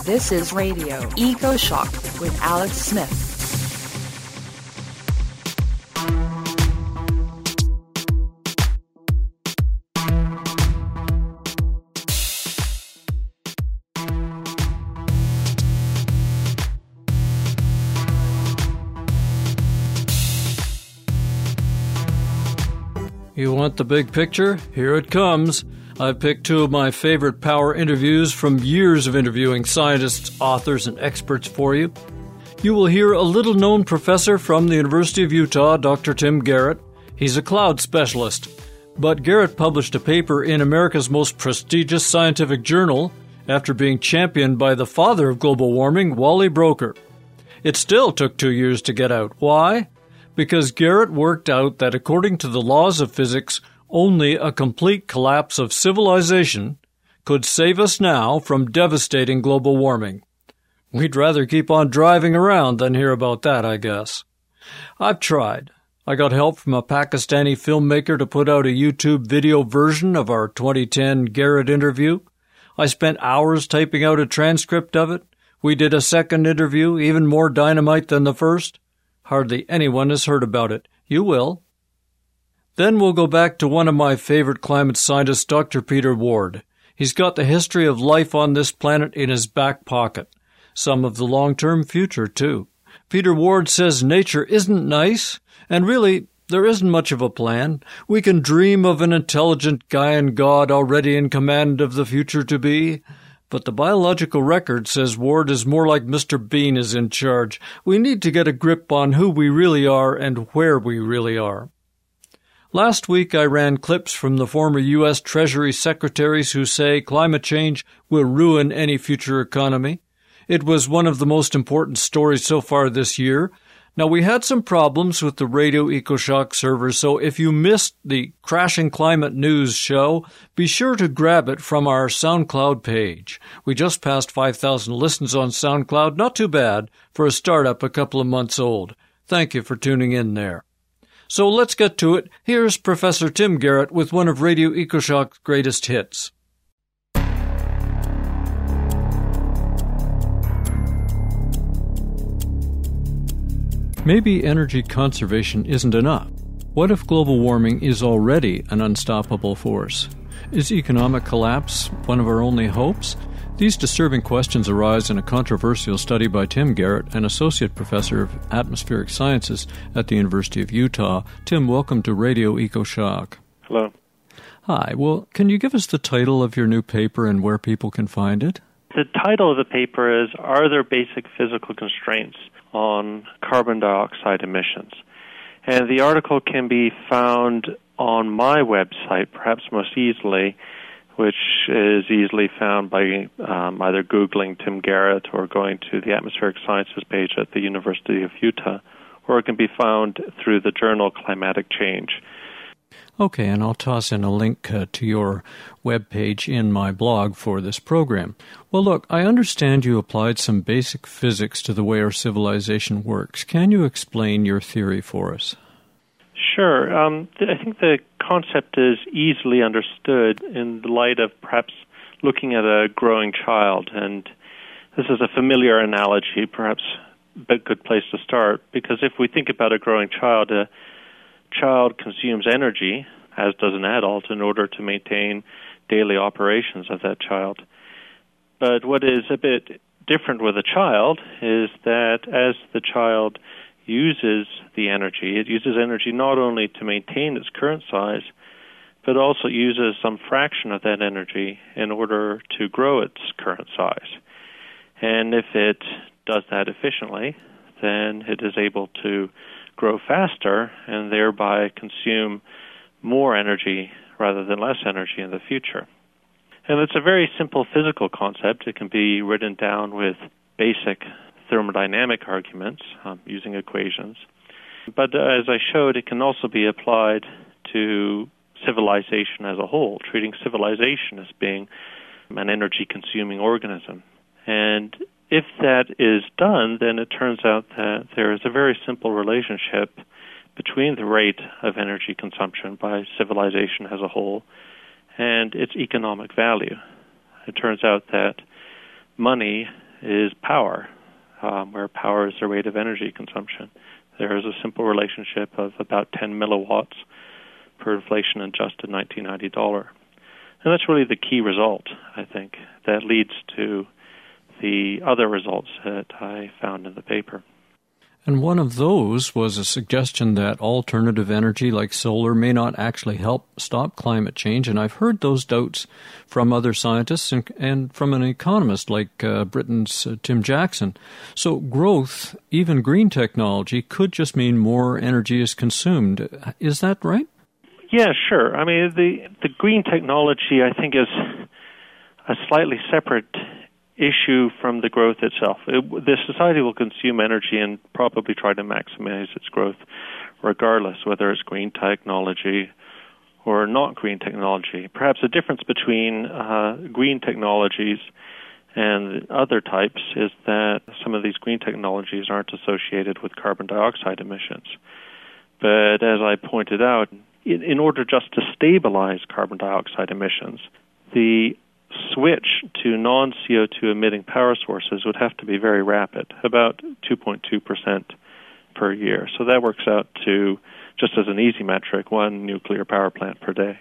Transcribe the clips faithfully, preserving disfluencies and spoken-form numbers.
This is Radio EcoShock with Alex Smith. You want the big picture? Here it comes. I've picked two of my favorite power interviews from years of interviewing scientists, authors, and experts for you. You will hear a little-known professor from the University of Utah, Doctor Tim Garrett. He's a cloud specialist. But Garrett published a paper in America's most prestigious scientific journal after being championed by the father of global warming, Wally Broecker. It still took two years to get out. Why? Because Garrett worked out that according to the laws of physics, only a complete collapse of civilization could save us now from devastating global warming. We'd rather keep on driving around than hear about that, I guess. I've tried. I got help from a Pakistani filmmaker to put out a YouTube video version of our twenty ten Garrett interview. I spent hours typing out a transcript of it. We did a second interview, even more dynamite than the first. Hardly anyone has heard about it. You will. Then we'll go back to one of my favorite climate scientists, Doctor Peter Ward. He's got the history of life on this planet in his back pocket. Some of the long-term future, too. Peter Ward says nature isn't nice, and really, there isn't much of a plan. We can dream of an intelligent guy and God already in command of the future to be. But the biological record says Ward is more like Mister Bean is in charge. We need to get a grip on who we really are and where we really are. Last week I ran clips from the former U S Treasury secretaries who say climate change will ruin any future economy. It was one of the most important stories so far this year. Now, we had some problems with the Radio EcoShock server, so if you missed the Crashing Climate News show, be sure to grab it from our SoundCloud page. We just passed five thousand listens on SoundCloud. Not too bad for a startup a couple of months old. Thank you for tuning in there. So let's get to it. Here's Professor Tim Garrett with one of Radio EcoShock's greatest hits. Maybe energy conservation isn't enough. What if global warming is already an unstoppable force? Is economic collapse one of our only hopes? These disturbing questions arise in a controversial study by Tim Garrett, an associate professor of atmospheric sciences at the University of Utah. Tim, welcome to Radio EcoShock. Hello. Hi. Well, can you give us the title of your new paper and where people can find it? The title of the paper is, Are There Basic Physical Constraints on Carbon Dioxide Emissions? And the article can be found on my website, perhaps most easily, which is easily found by um, either Googling Tim Garrett or going to the Atmospheric Sciences page at the University of Utah, or it can be found through the journal Climatic Change. Okay, and I'll toss in a link uh, to your webpage in my blog for this program. Well, look, I understand you applied some basic physics to the way our civilization works. Can you explain your theory for us? Sure. Um, th- I think the concept is easily understood in the light of perhaps looking at a growing child. And this is a familiar analogy, perhaps a good place to start, because if we think about a growing child, a child consumes energy, as does an adult, in order to maintain daily operations of that child. But what is a bit different with a child is that as the child uses the energy, it uses energy not only to maintain its current size, but also uses some fraction of that energy in order to grow its current size. And if it does that efficiently, then it is able to grow faster and thereby consume more energy rather than less energy in the future. And it's a very simple physical concept. It can be written down with basic thermodynamic arguments um, using equations. But uh, as I showed, it can also be applied to civilization as a whole, treating civilization as being an energy-consuming organism. And if that is done, then it turns out that there is a very simple relationship between the rate of energy consumption by civilization as a whole and its economic value. It turns out that money is power, um, where power is the rate of energy consumption. There is a simple relationship of about ten milliwatts per inflation-adjusted nineteen ninety dollar. And that's really the key result, I think, that leads to the other results that I found in the paper. And one of those was a suggestion that alternative energy like solar may not actually help stop climate change. And I've heard those doubts from other scientists and, and from an economist like uh, Britain's uh, Tim Jackson. So growth, even green technology, could just mean more energy is consumed. Is that right? Yeah, sure. I mean, the, the green technology, I think, is a slightly separate issue from the growth itself. It, the society will consume energy and probably try to maximize its growth regardless, whether it's green technology or not green technology. Perhaps the difference between uh, green technologies and other types is that some of these green technologies aren't associated with carbon dioxide emissions. But as I pointed out, in, in order just to stabilize carbon dioxide emissions, the switch to non-C O two emitting power sources would have to be very rapid, about two point two percent per year. So that works out to, just as an easy metric, one nuclear power plant per day.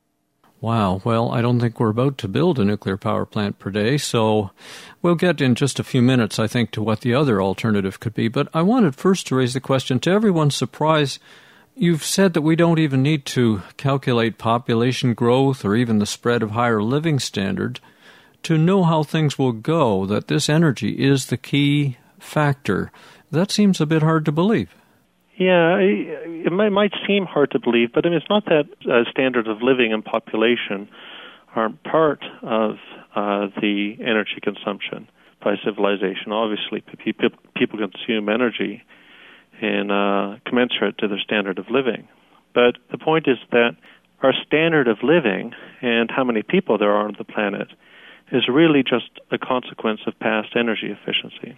Wow. Well, I don't think we're about to build a nuclear power plant per day, so we'll get in just a few minutes, I think, to what the other alternative could be. But I wanted first to raise the question, to everyone's surprise, you've said that we don't even need to calculate population growth or even the spread of higher living standards to know how things will go, that this energy is the key factor. That seems a bit hard to believe. Yeah, it might seem hard to believe, but I mean, it's not that uh, standard of living and population aren't part of uh, the energy consumption by civilization. Obviously, people, people consume energy in uh, commensurate to their standard of living. But the point is that our standard of living and how many people there are on the planet is really just a consequence of past energy efficiency.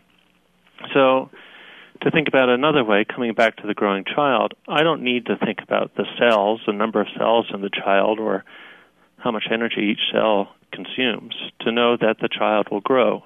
So, to think about it another way, coming back to the growing child, I don't need to think about the cells, the number of cells in the child, or how much energy each cell consumes to know that the child will grow.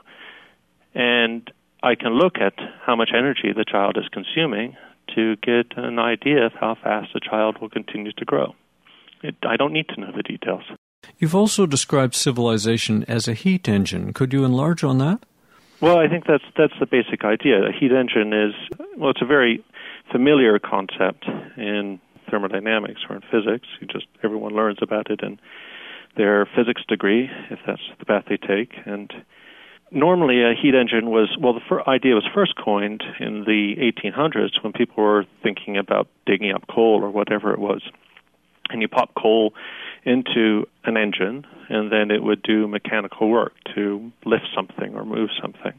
And I can look at how much energy the child is consuming to get an idea of how fast the child will continue to grow. It, I don't need to know the details. You've also described civilization as a heat engine. Could you enlarge on that? Well, I think that's that's the basic idea. A heat engine is, well, it's a very familiar concept in thermodynamics or in physics. You just everyone learns about it in their physics degree, if that's the path they take. And normally a heat engine was, well, the fir- idea was first coined in the eighteen hundreds when people were thinking about digging up coal or whatever it was. And you pop coal into an engine, and then it would do mechanical work to lift something or move something.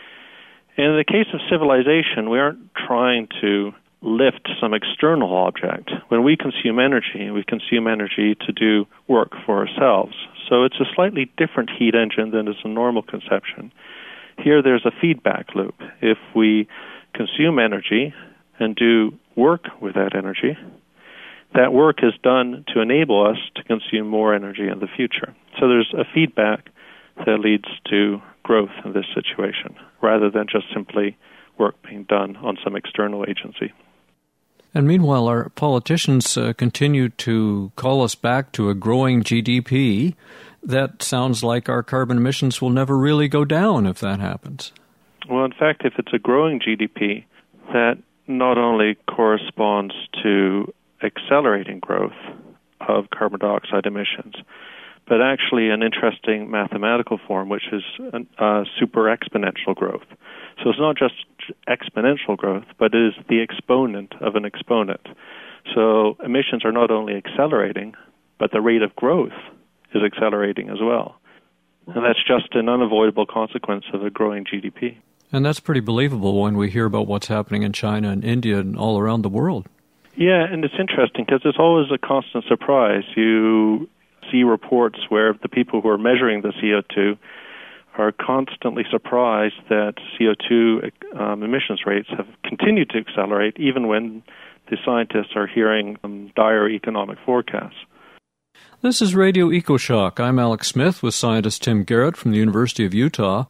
In the case of civilization, we aren't trying to lift some external object. When we consume energy, we consume energy to do work for ourselves. So it's a slightly different heat engine than is a normal conception. Here there's a feedback loop. If we consume energy and do work with that energy, that work is done to enable us to consume more energy in the future. So there's a feedback that leads to growth in this situation, rather than just simply work being done on some external agency. And meanwhile, our politicians uh, continue to call us back to a growing G D P. That sounds like our carbon emissions will never really go down if that happens. Well, in fact, if it's a growing G D P, that not only corresponds to accelerating growth of carbon dioxide emissions, but actually an interesting mathematical form, which is uh, super exponential growth. So it's not just exponential growth, but it is the exponent of an exponent. So emissions are not only accelerating, but the rate of growth is accelerating as well. And that's just an unavoidable consequence of a growing G D P. And that's pretty believable when we hear about what's happening in China and India and all around the world. Yeah, and it's interesting because it's always a constant surprise. You see reports where the people who are measuring the C O two are constantly surprised that C O two um, emissions rates have continued to accelerate even when the scientists are hearing um, dire economic forecasts. This is Radio EcoShock. I'm Alex Smith with scientist Tim Garrett from the University of Utah.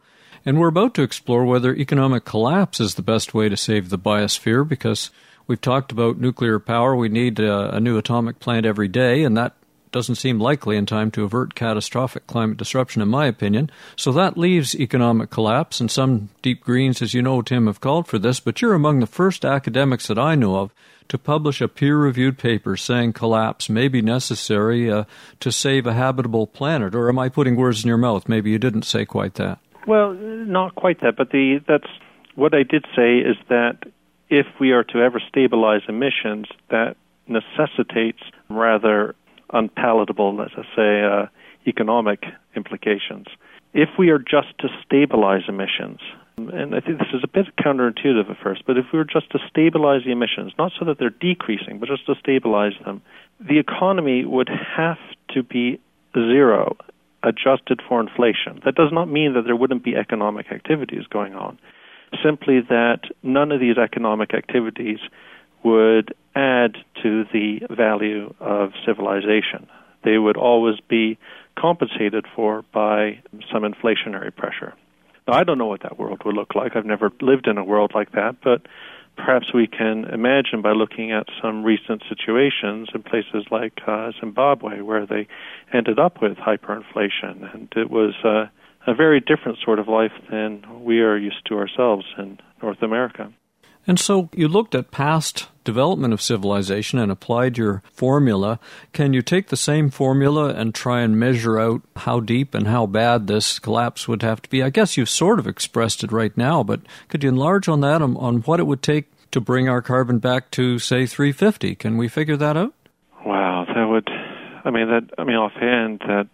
And we're about to explore whether economic collapse is the best way to save the biosphere, because we've talked about nuclear power. We need a, a new atomic plant every day, and that doesn't seem likely in time to avert catastrophic climate disruption, in my opinion. So that leaves economic collapse, and some deep greens, as you know, Tim, have called for this, but you're among the first academics that I know of to publish a peer-reviewed paper saying collapse may be necessary uh, to save a habitable planet. Or am I putting words in your mouth? Maybe you didn't say quite that. Well, not quite that, but the that's what I did say is that if we are to ever stabilize emissions, that necessitates rather unpalatable, let's say, uh, economic implications. If we are just to stabilize emissions, and I think this is a bit counterintuitive at first, but if we were just to stabilize the emissions, not so that they're decreasing, but just to stabilize them, the economy would have to be zero, adjusted for inflation. That does not mean that there wouldn't be economic activities going on, simply that none of these economic activities would add to the value of civilization. They would always be compensated for by some inflationary pressure. Now, I don't know what that world would look like. I've never lived in a world like that, but perhaps we can imagine by looking at some recent situations in places like uh, Zimbabwe, where they ended up with hyperinflation, and it was uh, a very different sort of life than we are used to ourselves in North America. And so you looked at past development of civilization and applied your formula. Can you take the same formula and try and measure out how deep and how bad this collapse would have to be? I guess you've sort of expressed it right now, but could you enlarge on that, on, on what it would take to bring our carbon back to, say, three fifty? Can we figure that out? Wow, that would, I mean, that, I mean, offhand, that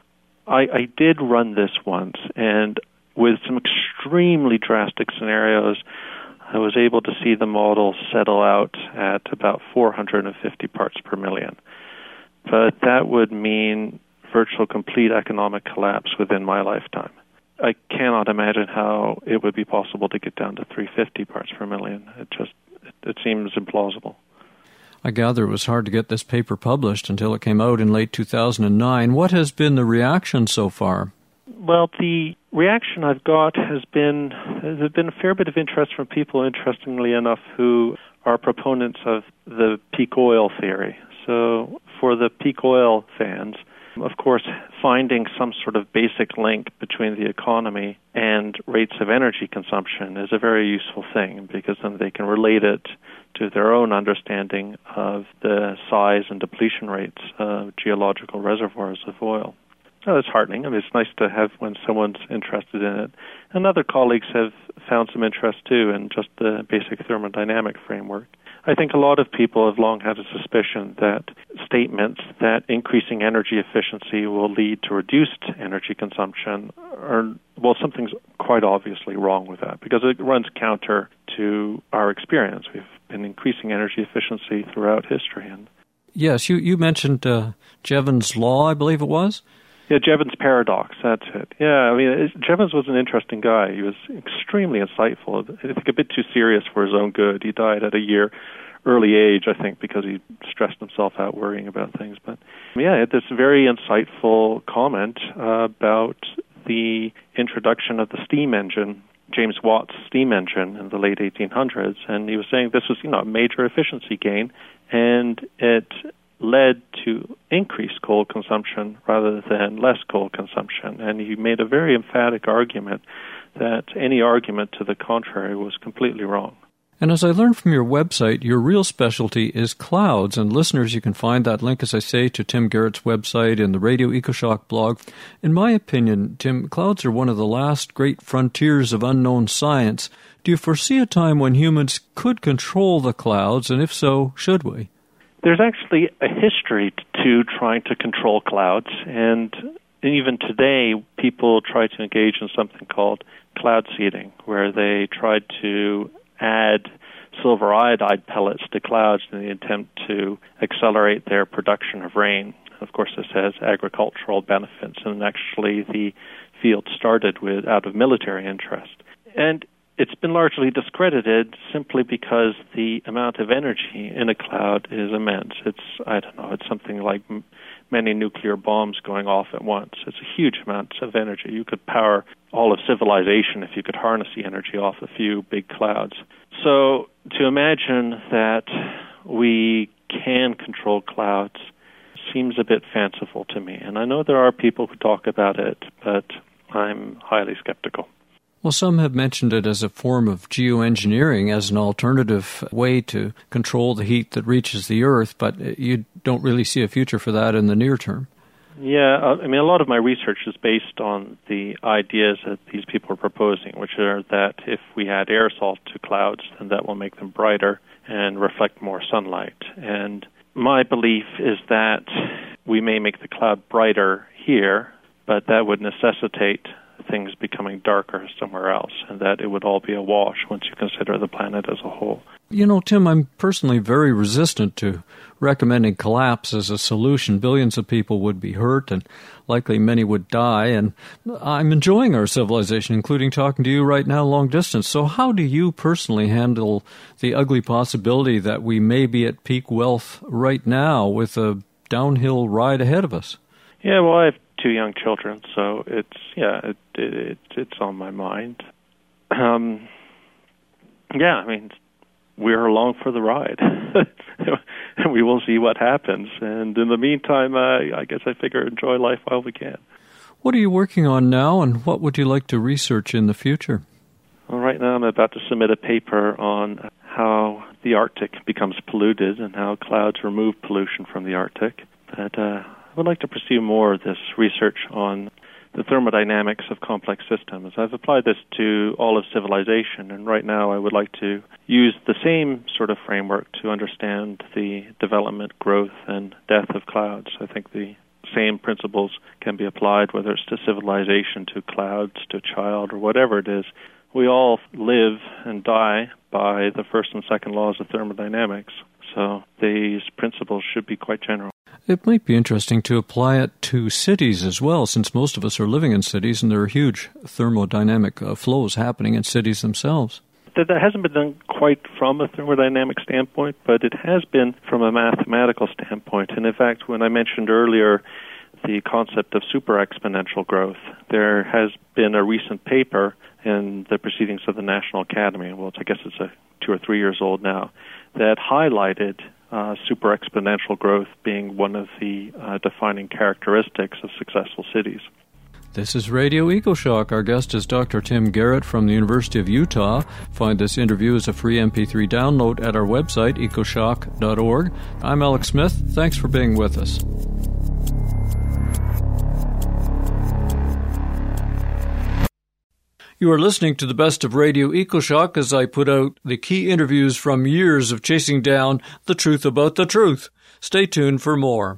I, I did run this once, and with some extremely drastic scenarios, I was able to see the model settle out at about four hundred fifty parts per million. But that would mean virtual complete economic collapse within my lifetime. I cannot imagine how it would be possible to get down to three hundred fifty parts per million. It just, it, it seems implausible. I gather it was hard to get this paper published until it came out in late two thousand nine. What has been the reaction so far? Well, the reaction I've got has been, there's been a fair bit of interest from people, interestingly enough, who are proponents of the peak oil theory. So for the peak oil fans, of course, finding some sort of basic link between the economy and rates of energy consumption is a very useful thing, because then they can relate it to their own understanding of the size and depletion rates of geological reservoirs of oil. So it's heartening. I mean, it's nice to have when someone's interested in it. And other colleagues have found some interest, too, in just the basic thermodynamic framework. I think a lot of people have long had a suspicion that statements that increasing energy efficiency will lead to reduced energy consumption are, well, something's quite obviously wrong with that, because it runs counter to our experience. We've been increasing energy efficiency throughout history. And yes, you, you mentioned uh, Jevons' law, I believe it was. Yeah, Jevons' paradox, that's it. Yeah, I mean, it, Jevons was an interesting guy. He was extremely insightful, I think a bit too serious for his own good. He died at a year early age, I think, because he stressed himself out worrying about things. But yeah, he had this very insightful comment uh, about the introduction of the steam engine, James Watt's steam engine in the late eighteen hundreds, and he was saying this was, you know, a major efficiency gain, and it led to increased coal consumption rather than less coal consumption. And he made a very emphatic argument that any argument to the contrary was completely wrong. And as I learned from your website, your real specialty is clouds. And listeners, you can find that link, as I say, to Tim Garrett's website and the Radio EcoShock blog. In my opinion, Tim, clouds are one of the last great frontiers of unknown science. Do you foresee a time when humans could control the clouds? And if so, should we? There's actually a history to trying to control clouds, and even today people try to engage in something called cloud seeding, where they try to add silver iodide pellets to clouds in the attempt to accelerate their production of rain. Of course, this has agricultural benefits, and actually the field started with out of military interest. And it's been largely discredited simply because the amount of energy in a cloud is immense. It's, I don't know, it's something like m- many nuclear bombs going off at once. It's a huge amount of energy. You could power all of civilization if you could harness the energy off a few big clouds. So to imagine that we can control clouds seems a bit fanciful to me. And I know there are people who talk about it, but I'm highly skeptical. Well, some have mentioned it as a form of geoengineering, as an alternative way to control the heat that reaches the Earth, but you don't really see a future for that in the near term. Yeah, I mean, a lot of my research is based on the ideas that these people are proposing, which are that if we add aerosol to clouds, then that will make them brighter and reflect more sunlight. And my belief is that we may make the cloud brighter here, but that would necessitate things becoming darker somewhere else, and that it would all be a wash once you consider the planet as a whole. You know, Tim, I'm personally very resistant to recommending collapse as a solution. Billions of people would be hurt, and likely many would die, and I'm enjoying our civilization, including talking to you right now long distance. So how do you personally handle the ugly possibility that we may be at peak wealth right now with a downhill ride ahead of us? Yeah, well, I have two young children, so it's yeah, it, it, it it's on my mind. Um, yeah, I mean, we're along for the ride, and we will see what happens. And in the meantime, uh, I guess I figure enjoy life while we can. What are you working on now, and what would you like to research in the future? Well, right now I'm about to submit a paper on how the Arctic becomes polluted and how clouds remove pollution from the Arctic. But uh, I would like to pursue more of this research on the thermodynamics of complex systems. I've applied this to all of civilization, and right now I would like to use the same sort of framework to understand the development, growth, and death of clouds. I think the same principles can be applied, whether it's to civilization, to clouds, to a child, or whatever it is. We all live and die by the first and second laws of thermodynamics, so these principles should be quite general. It might be interesting to apply it to cities as well, since most of us are living in cities and there are huge thermodynamic uh, flows happening in cities themselves. That, that hasn't been done quite from a thermodynamic standpoint, but it has been from a mathematical standpoint. And in fact, when I mentioned earlier the concept of super-exponential growth, there has been a recent paper in the Proceedings of the National Academy, well, I guess it's a two or three years old now, that highlighted Uh, super-exponential growth being one of the uh, defining characteristics of successful cities. This is Radio EcoShock. Our guest is Doctor Tim Garrett from the University of Utah. Find this interview as a free M P three download at our website, ecoshock dot org. I'm Alex Smith. Thanks for being with us. You are listening to the best of Radio EcoShock as I put out the key interviews from years of chasing down the truth about the truth. Stay tuned for more.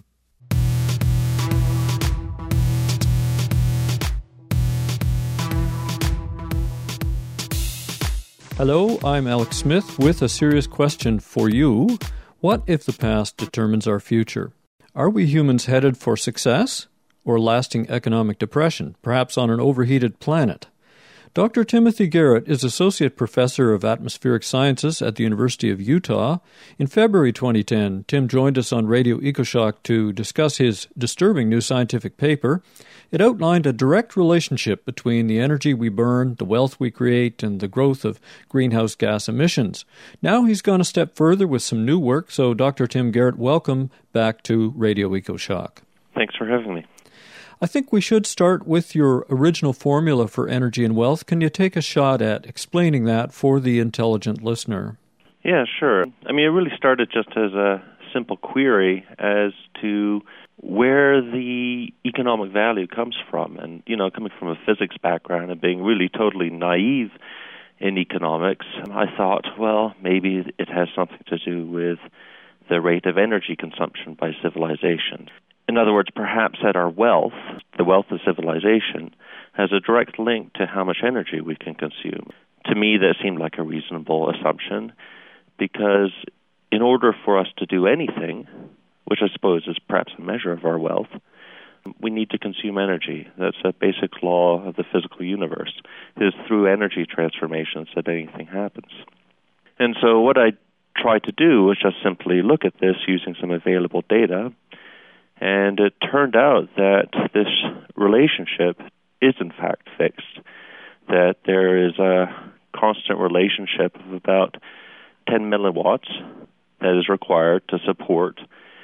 Hello, I'm Alex Smith with a serious question for you. What if the past determines our future? Are we humans headed for success or lasting economic depression, perhaps on an overheated planet? Doctor Timothy Garrett is Associate Professor of Atmospheric Sciences at the University of Utah. In February twenty ten, Tim joined us on Radio EcoShock to discuss his disturbing new scientific paper. It outlined a direct relationship between the energy we burn, the wealth we create, and the growth of greenhouse gas emissions. Now he's gone a step further with some new work, so Doctor Tim Garrett, welcome back to Radio EcoShock. Thanks for having me. I think we should start with your original formula for energy and wealth. Can you take a shot at explaining that for the intelligent listener? Yeah, sure. I mean, it really started just as a simple query as to where the economic value comes from. And, you know, coming from a physics background and being really totally naive in economics, I thought, well, maybe it has something to do with the rate of energy consumption by civilization. In other words, perhaps that our wealth, the wealth of civilization, has a direct link to how much energy we can consume. To me, that seemed like a reasonable assumption, because in order for us to do anything, which I suppose is perhaps a measure of our wealth, we need to consume energy. That's a basic law of the physical universe. It is through energy transformations that anything happens. And so what I tried to do was just simply look at this using some available data And it turned out that this relationship is in fact fixed, that there is a constant relationship of about ten milliwatts that is required to support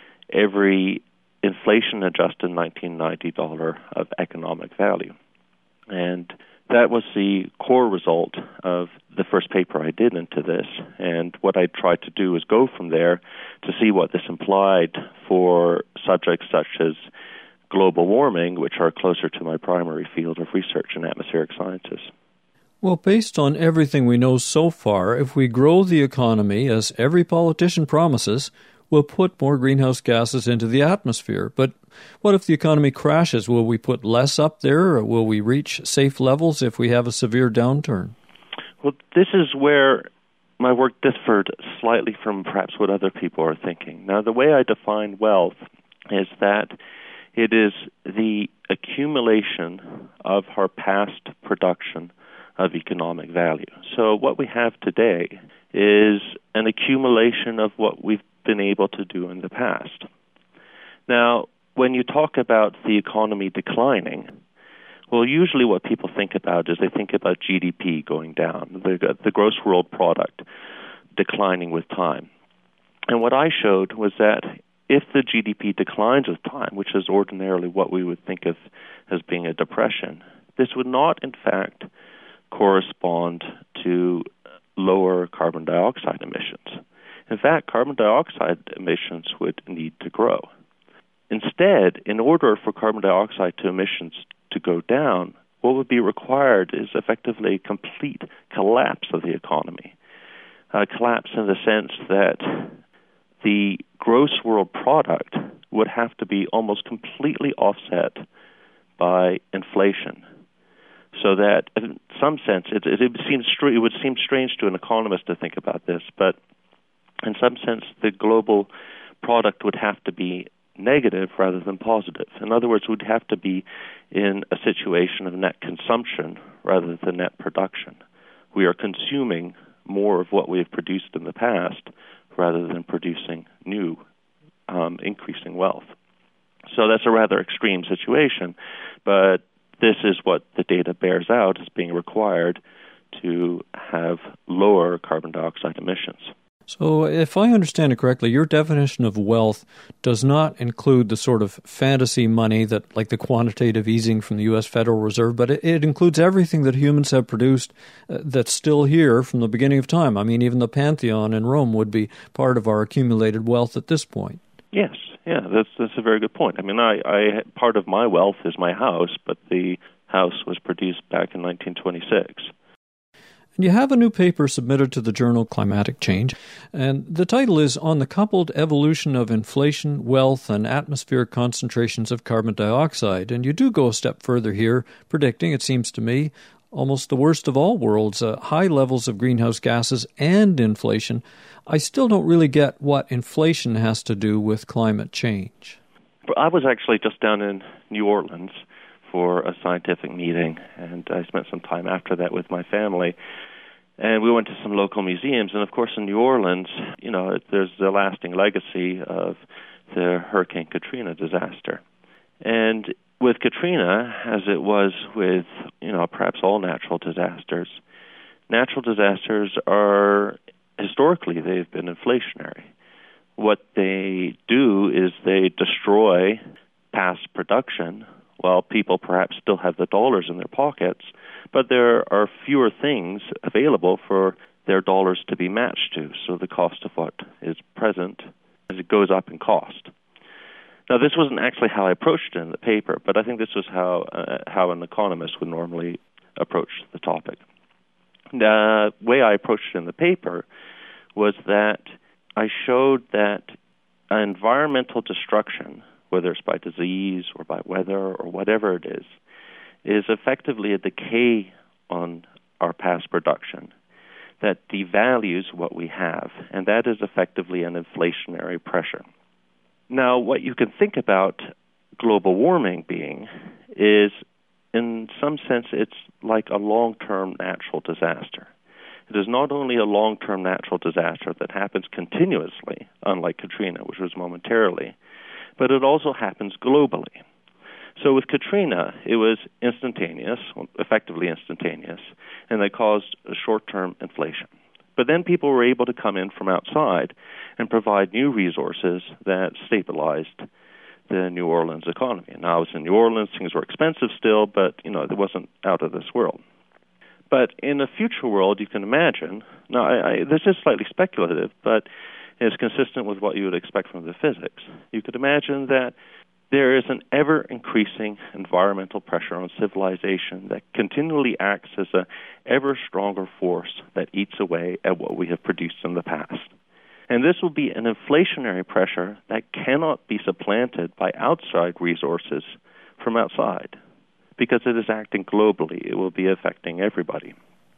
every inflation-adjusted nineteen ninety dollar of economic value. And that was the core result of the first paper I did into this. And what I tried to do was go from there to see what this implied for subjects such as global warming, which are closer to my primary field of research in atmospheric sciences. Well, based on everything we know so far, if we grow the economy, as every politician promises, we'll put more greenhouse gases into the atmosphere. But what if the economy crashes? Will we put less up there, or will we reach safe levels if we have a severe downturn? Well, this is where my work differed slightly from perhaps what other people are thinking. Now, the way I define wealth is that it is the accumulation of our past production of economic value. So what we have today is an accumulation of what we've been able to do in the past. Now, when you talk about the economy declining, well, usually what people think about is they think about G D P going down, the, the gross world product declining with time. And what I showed was that if the G D P declines with time, which is ordinarily what we would think of as being a depression, this would not, in fact, correspond to lower carbon dioxide emissions. In fact, carbon dioxide emissions would need to grow. Instead, in order for carbon dioxide to emissions to go down, what would be required is effectively a complete collapse of the economy. A collapse in the sense that the gross world product would have to be almost completely offset by inflation. So that, in some sense, it, it, it, seems, it would seem strange to an economist to think about this, but in some sense, the global product would have to be negative rather than positive. In other words, we'd have to be in a situation of net consumption rather than net production. We are consuming more of what we have produced in the past rather than producing new, um, increasing wealth. So that's a rather extreme situation, but this is what the data bears out as being required to have lower carbon dioxide emissions. So if I understand it correctly, your definition of wealth does not include the sort of fantasy money that, like the quantitative easing from the U S Federal Reserve, but it, it includes everything that humans have produced uh, that's still here from the beginning of time. I mean, even the Pantheon in Rome would be part of our accumulated wealth at this point. Yes, yeah, that's that's a very good point. I mean, I, I part of my wealth is my house, but the house was produced back in nineteen twenty-six. And you have a new paper submitted to the journal Climatic Change, and the title is On the Coupled Evolution of Inflation, Wealth, and Atmospheric Concentrations of Carbon Dioxide. And you do go a step further here, predicting, it seems to me, almost the worst of all worlds, uh, high levels of greenhouse gases and inflation. I still don't really get what inflation has to do with climate change. I was actually just down in New Orleans for a scientific meeting, and I spent some time after that with my family. And we went to some local museums, and of course in New Orleans, you know, there's the lasting legacy of the Hurricane Katrina disaster. And with Katrina, as it was with, you know, perhaps all natural disasters, natural disasters are, historically, they've been inflationary. What they do is they destroy past production while people perhaps still have the dollars in their pockets, but there are fewer things available for their dollars to be matched to, so the cost of what is present as it goes up in cost. Now, this wasn't actually how I approached it in the paper, but I think this was how uh, how an economist would normally approach the topic. The way I approached it in the paper was that I showed that environmental destruction, whether it's by disease or by weather or whatever it is, is effectively a decay on our past production that devalues what we have, and that is effectively an inflationary pressure. Now, what you can think about global warming being is, in some sense, it's like a long-term natural disaster. It is not only a long-term natural disaster that happens continuously, unlike Katrina, which was momentarily, but it also happens globally. So with Katrina, it was instantaneous, effectively instantaneous, and they caused a short-term inflation. But then people were able to come in from outside and provide new resources that stabilized the New Orleans economy. And now I was in New Orleans, things were expensive still, but you know, it wasn't out of this world. But in a future world, you can imagine, now I, I, this is slightly speculative, but it's consistent with what you would expect from the physics. You could imagine that there is an ever-increasing environmental pressure on civilization that continually acts as an ever-stronger force that eats away at what we have produced in the past. And this will be an inflationary pressure that cannot be supplanted by outside resources from outside, because it is acting globally. It will be affecting everybody.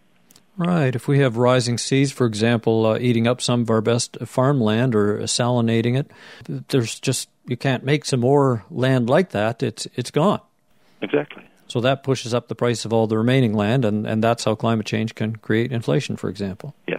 Right. If we have rising seas, for example, uh, eating up some of our best farmland or salinating it, there's just, you can't make some more land like that. It's it's gone. Exactly. So that pushes up the price of all the remaining land, and, and that's how climate change can create inflation, for example. Yes.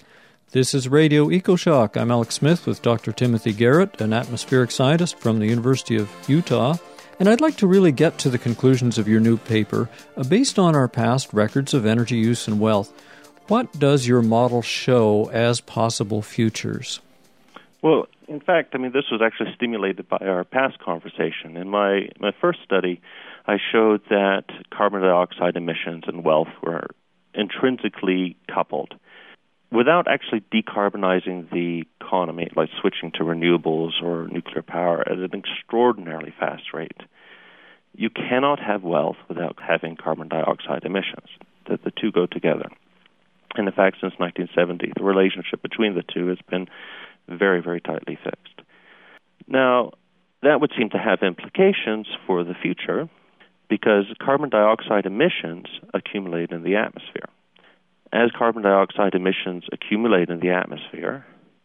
This is Radio EcoShock. I'm Alex Smith with Doctor Timothy Garrett, an atmospheric scientist from the University of Utah. And I'd like to really get to the conclusions of your new paper. Uh, based on our past records of energy use and wealth, what does your model show as possible futures? Well, in fact, I mean, this was actually stimulated by our past conversation. In my, my first study, I showed that carbon dioxide emissions and wealth were intrinsically coupled. Without actually decarbonizing the economy, like switching to renewables or nuclear power at an extraordinarily fast rate, you cannot have wealth without having carbon dioxide emissions. The, the two go together. And in fact, since nineteen seventy, the relationship between the two has been very, very tightly fixed. Now, that would seem to have implications for the future because carbon dioxide emissions accumulate in the atmosphere. As carbon dioxide emissions accumulate in the atmosphere,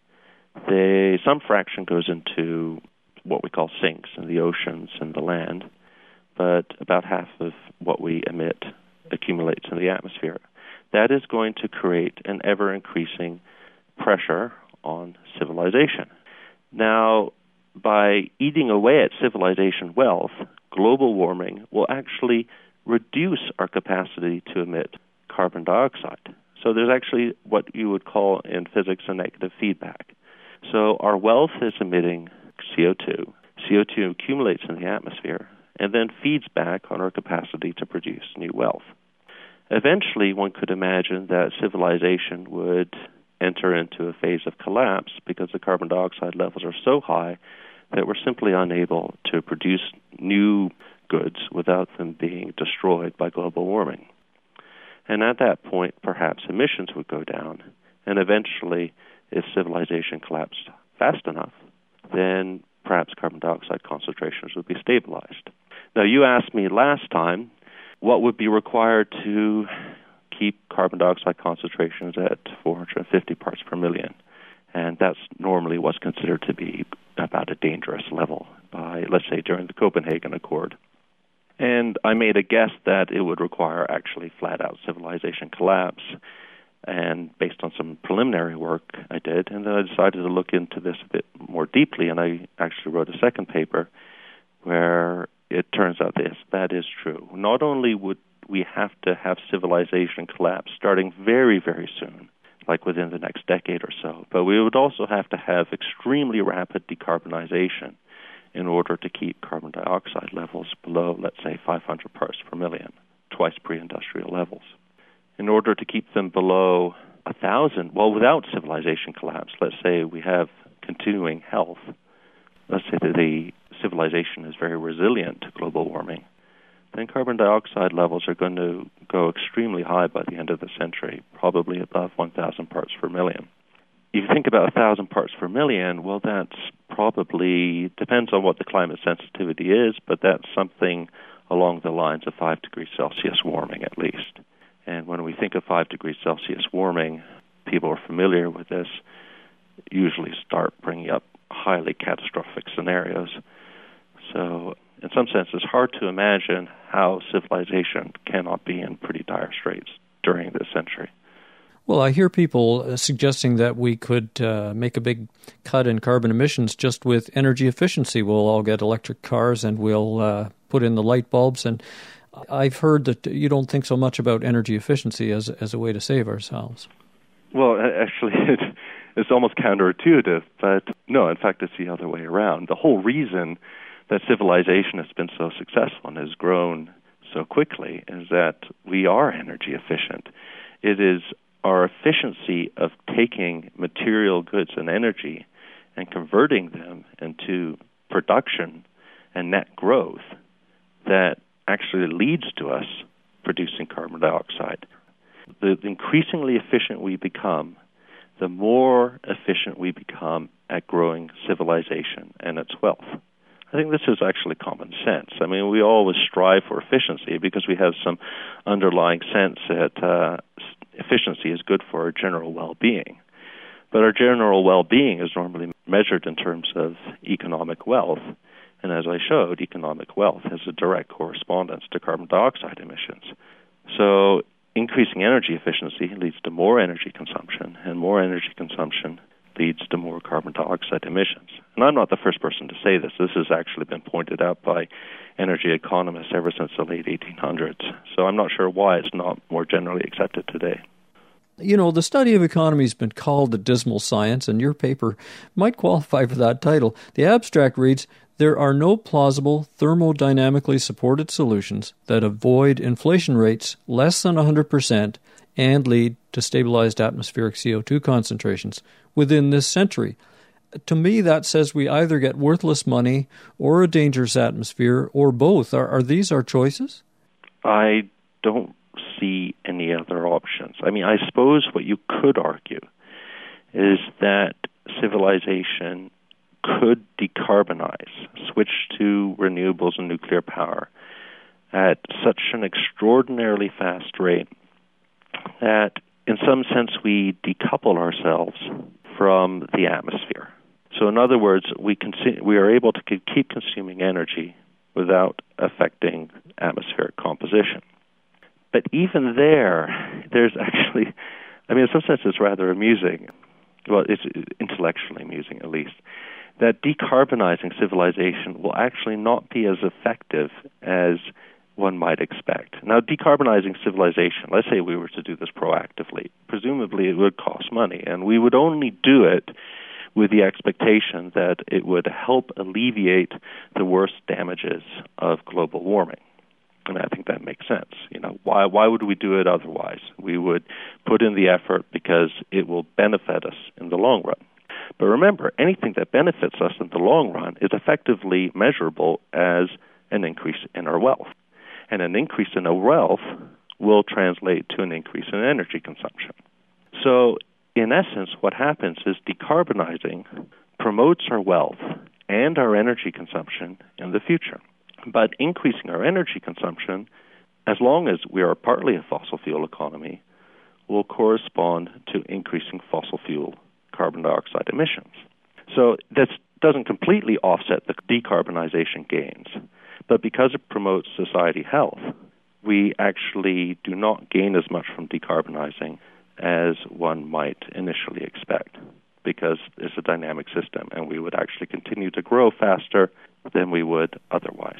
they, some fraction goes into what we call sinks in the oceans and the land, but about half of what we emit accumulates in the atmosphere. That is going to create an ever-increasing pressure on civilization. Now, by eating away at civilization wealth, global warming will actually reduce our capacity to emit carbon dioxide. So there's actually what you would call in physics a negative feedback. So our wealth is emitting C O two. C O two accumulates in the atmosphere and then feeds back on our capacity to produce new wealth. Eventually, one could imagine that civilization would enter into a phase of collapse because the carbon dioxide levels are so high that we're simply unable to produce new goods without them being destroyed by global warming. And at that point, perhaps emissions would go down, and eventually, if civilization collapsed fast enough, then perhaps carbon dioxide concentrations would be stabilized. Now, you asked me last time what would be required to keep carbon dioxide concentrations at four hundred fifty parts per million, and that's normally what's considered to be about a dangerous level by, let's say, during the Copenhagen Accord. And I made a guess that it would require actually flat-out civilization collapse, and based on some preliminary work I did, and then I decided to look into this a bit more deeply, and I actually wrote a second paper where it turns out this, that is true. Not only would we have to have civilization collapse starting very, very soon, like within the next decade or so, but we would also have to have extremely rapid decarbonization in order to keep carbon dioxide levels below, let's say, five hundred parts per million, twice pre-industrial levels. In order to keep them below one thousand, well, without civilization collapse, let's say we have continuing health, let's say that the civilization is very resilient to global warming, then carbon dioxide levels are going to go extremely high by the end of the century, probably above one thousand parts per million. If you think about one thousand parts per million, well, that's probably, depends on what the climate sensitivity is, but that's something along the lines of five degrees Celsius warming at least. And when we think of five degrees Celsius warming, people are familiar with this, usually start bringing up highly catastrophic scenarios. So in some sense, it's hard to imagine how civilization cannot be in pretty dire straits during this century. Well, I hear people uh, suggesting that we could uh, make a big cut in carbon emissions just with energy efficiency. We'll all get electric cars and we'll uh, put in the light bulbs. And I've heard that you don't think so much about energy efficiency as as a way to save ourselves. Well, actually, it, it's almost counterintuitive, but no, in fact, it's the other way around. The whole reason that civilization has been so successful and has grown so quickly is that we are energy efficient. It is our efficiency of taking material goods and energy and converting them into production and net growth that actually leads to us producing carbon dioxide. The increasingly efficient we become, the more efficient we become at growing civilization and its wealth. I think this is actually common sense. I mean, we always strive for efficiency because we have some underlying sense that uh, efficiency is good for our general well-being. But our general well-being is normally measured in terms of economic wealth. And as I showed, economic wealth has a direct correspondence to carbon dioxide emissions. So increasing energy efficiency leads to more energy consumption, and more energy consumption leads to more carbon dioxide emissions. And I'm not the first person to say this. This has actually been pointed out by energy economists ever since the late eighteen hundreds. So I'm not sure why it's not more generally accepted today. You know, the study of economy has been called the dismal science, and your paper might qualify for that title. The abstract reads, "There are no plausible thermodynamically supported solutions that avoid inflation rates less than one hundred percent and lead to stabilized atmospheric C O two concentrations within this century." To me, that says we either get worthless money or a dangerous atmosphere or both. Are, are these our choices? I don't see any other options. I mean, I suppose what you could argue is that civilization could decarbonize, switch to renewables and nuclear power at such an extraordinarily fast rate that in some sense we decouple ourselves from the atmosphere. So in other words, we consu- we are able to keep consuming energy without affecting atmospheric composition. But even there, there's actually, I mean, in some sense it's rather amusing, well, it's intellectually amusing at least, that decarbonizing civilization will actually not be as effective as one might expect. Now, decarbonizing civilization, let's say we were to do this proactively, presumably it would cost money, and we would only do it with the expectation that it would help alleviate the worst damages of global warming. And I think that makes sense. You know, why why would we do it otherwise? We would put in the effort because it will benefit us in the long run. But remember, anything that benefits us in the long run is effectively measurable as an increase in our wealth. And an increase in our wealth will translate to an increase in energy consumption. So, in essence, what happens is decarbonizing promotes our wealth and our energy consumption in the future. But increasing our energy consumption, as long as we are partly a fossil fuel economy, will correspond to increasing fossil fuel carbon dioxide emissions. So this doesn't completely offset the decarbonization gains, but because it promotes society health, we actually do not gain as much from decarbonizing as one might initially expect, because it's a dynamic system and we would actually continue to grow faster than we would otherwise.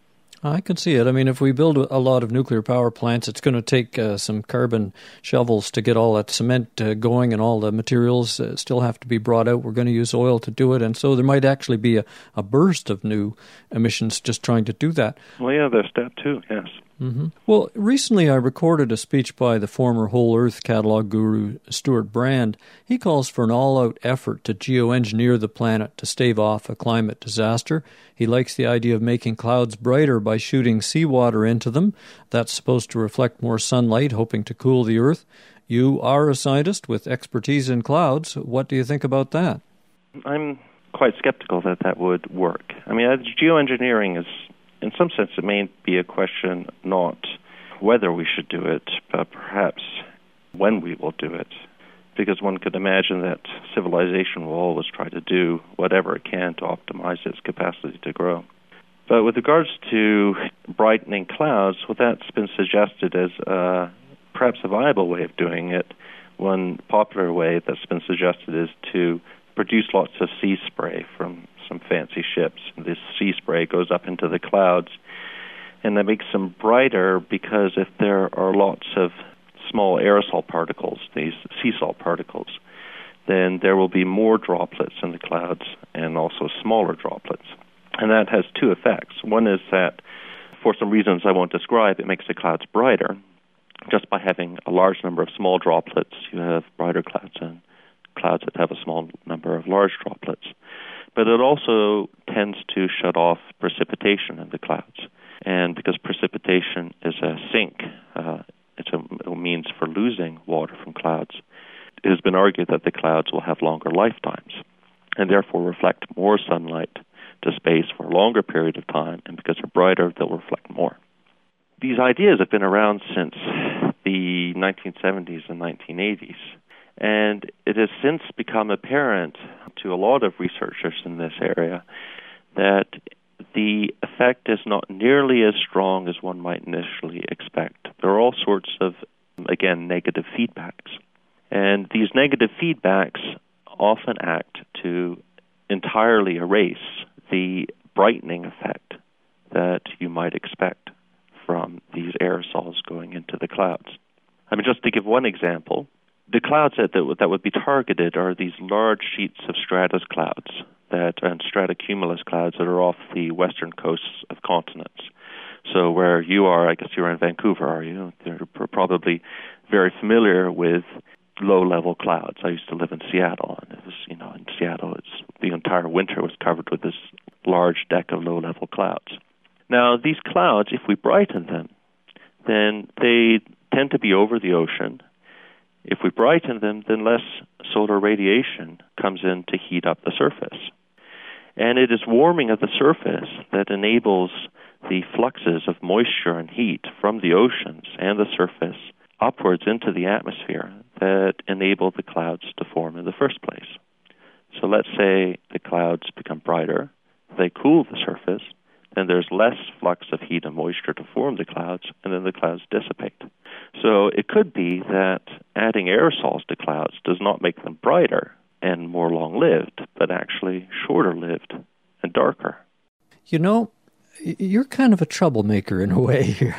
I can see it. I mean, if we build a lot of nuclear power plants, it's going to take uh, some carbon shovels to get all that cement uh, going, and all the materials uh, still have to be brought out. We're going to use oil to do it, and so there might actually be a, a burst of new emissions just trying to do that. Well, yeah, there's that too, yes. Mm-hmm. Well, recently I recorded a speech by the former Whole Earth catalog guru Stuart Brand. He calls for an all-out effort to geoengineer the planet to stave off a climate disaster. He likes the idea of making clouds brighter by shooting seawater into them. That's supposed to reflect more sunlight, hoping to cool the Earth. You are a scientist with expertise in clouds. What do you think about that? I'm quite skeptical that that would work. I mean, geoengineering is, in some sense, it may be a question not whether we should do it, but perhaps when we will do it. Because one could imagine that civilization will always try to do whatever it can to optimize its capacity to grow. But with regards to brightening clouds, well, that's been suggested as uh, perhaps a viable way of doing it one popular way that's been suggested is to produce lots of sea spray from some fancy ships. This sea spray goes up into the clouds, and that makes them brighter because if there are lots of small aerosol particles, these sea salt particles, then there will be more droplets in the clouds and also smaller droplets. And that has two effects. One is that, for some reasons I won't describe, it makes the clouds brighter. Just by having a large number of small droplets, you have brighter clouds and clouds that have a small number of large droplets. But it also tends to shut off precipitation in the clouds. And because precipitation is a sink, uh, it's a, a means for losing water from clouds, it has been argued that the clouds will have longer lifetimes and therefore reflect more sunlight to space for a longer period of time, and because they're brighter, they'll reflect more. These ideas have been around since the nineteen seventies and nineteen eighties, and it has since become apparent to a lot of researchers in this area that the effect is not nearly as strong as one might initially expect. There are all sorts of, again, negative feedbacks. And these negative feedbacks often act to entirely erase the brightening effect that you might expect from these aerosols going into the clouds. I mean, just to give one example, the clouds that, that, that would be targeted are these large sheets of stratus clouds that and stratocumulus clouds that are off the western coasts of continents. So where you are, I guess you're in Vancouver, are you? You're probably very familiar with low-level clouds. I used to live in Seattle, and it was, you know, in Seattle, it's, the entire winter was covered with this large deck of low-level clouds. Now, these clouds, if we brighten them, then they tend to be over the ocean. If we brighten them, then less solar radiation comes in to heat up the surface. And it is warming of the surface that enables the fluxes of moisture and heat from the oceans and the surface upwards into the atmosphere that enable the clouds to form in the first place. So let's say the clouds become brighter, they cool the surface, then there's less flux of heat and moisture to form the clouds, and then the clouds dissipate. So it could be that adding aerosols to clouds does not make them brighter and more long-lived, but actually shorter-lived and darker. You know, you're kind of a troublemaker in a way here.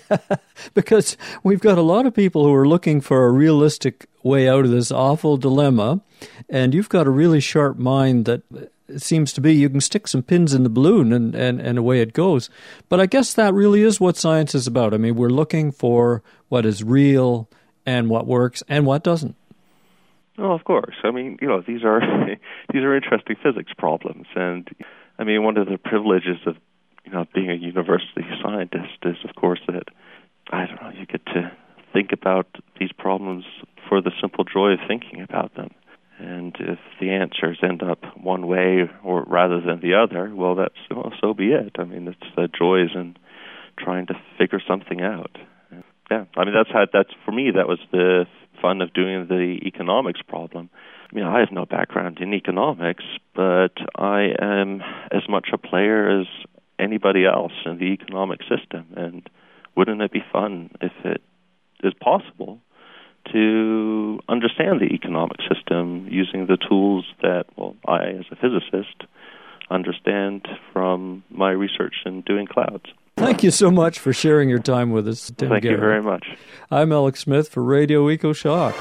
Because we've got a lot of people who are looking for a realistic way out of this awful dilemma, and you've got a really sharp mind that it seems to be you can stick some pins in the balloon and, and, and away it goes. But I guess that really is what science is about. I mean, we're looking for what is real and what works and what doesn't. Oh, of course. I mean, you know, these are these are interesting physics problems, and I mean, one of the privileges of you know being a university scientist is, of course, that I don't know, you get to think about these problems for the simple joy of thinking about them. And if the answers end up one way or rather than the other, well, that's well, so be it. I mean, it's the joys in trying to figure something out. Yeah, I mean, that's how that's for me. That was the fun of doing the economics problem. I mean, I have no background in economics, but I am as much a player as anybody else in the economic system. And wouldn't it be fun if it is possible to understand the economic system using the tools that, well, I, as a physicist, understand from my research in doing clouds. Thank you so much for sharing your time with us, Tim Thank Garrett. you very much. I'm Alex Smith for Radio EcoShock.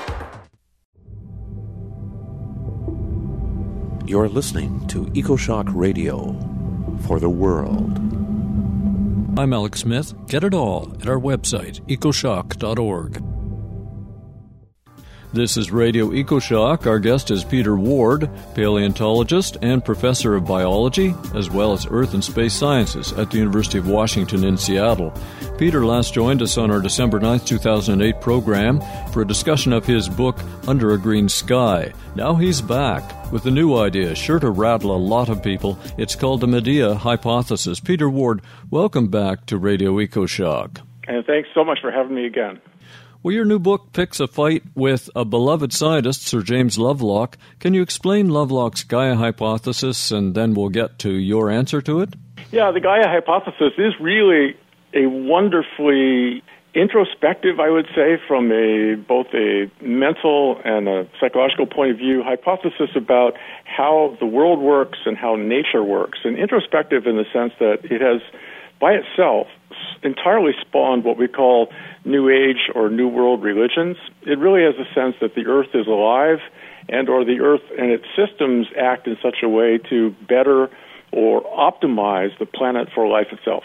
You're listening to EcoShock Radio for the world. I'm Alex Smith. Get it all at our website, ecoshock dot org. This is Radio EcoShock. Our guest is Peter Ward, paleontologist and professor of biology, as well as earth and space sciences at the University of Washington in Seattle. Peter last joined us on our December ninth, two thousand eight program for a discussion of his book, Under a Green Sky. Now he's back with a new idea, sure to rattle a lot of people. It's called the Medea Hypothesis. Peter Ward, welcome back to Radio EcoShock. And thanks so much for having me again. Well, your new book picks a fight with a beloved scientist, Sir James Lovelock. Can you explain Lovelock's Gaia hypothesis, and then we'll get to your answer to it? Yeah, the Gaia hypothesis is really a wonderfully introspective, I would say, from a both a mental and a psychological point of view, hypothesis about how the world works and how nature works. And introspective in the sense that it has, by itself, entirely spawned what we call New Age or New World religions. It really has a sense that the Earth is alive, and or the Earth and its systems act in such a way to better or optimize the planet for life itself.